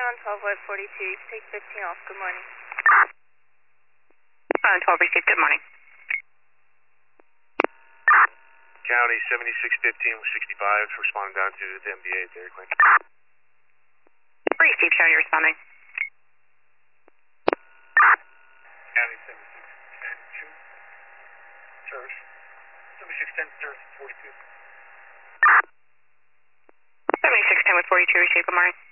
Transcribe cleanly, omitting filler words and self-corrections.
on 12 Web 42. You can take 15 off. Good morning. 12 received. Good morning. County 7615 with 65, responding down to the MDA at Dairy Queen. Received, show you responding. County 7610 service. 7610 service 42. 7610 with 42 received. Good morning.